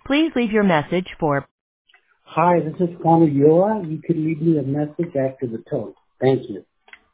Please leave your message for... Hi, this is Kwame Yoa. You can leave me a message after the tone. Thank you.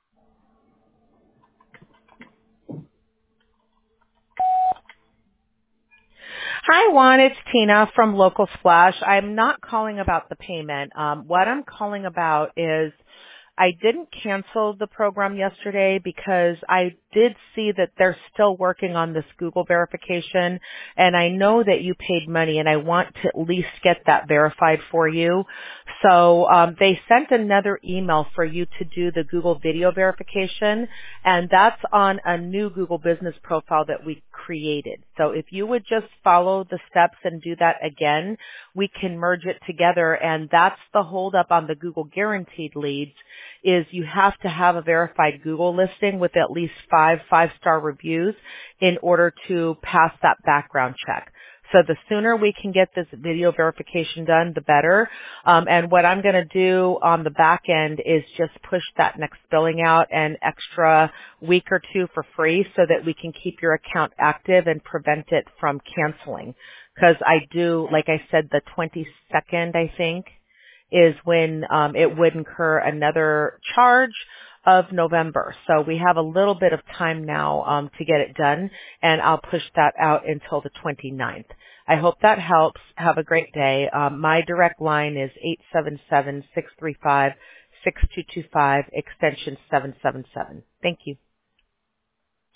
Hi, Juan. It's Tina from Local Splash. I'm not calling about the payment. What I'm calling about is I didn't cancel the program yesterday because I did see that they're still working on this Google verification, and I know that you paid money, and I want to at least get that verified for you. So they sent another email for you to do the Google video verification, and that's on a new Google business profile that we created. So if you would just follow the steps and do that again, we can merge it together, and that's the holdup on the Google guaranteed leads, is you have to have a verified Google listing with at least 5-star reviews in order to pass that background check. So the sooner we can get this video verification done, the better. And what I'm going to do on the back end is just push that next billing out an extra week or two for free so that we can keep your account active and prevent it from canceling. Because I do, like I said, the 22nd, I think, is when it would incur another charge of November. So we have a little bit of time now to get it done, and I'll push that out until the 29th. I hope that helps. Have a great day. My direct line is 877-635-6225, extension 777. Thank you.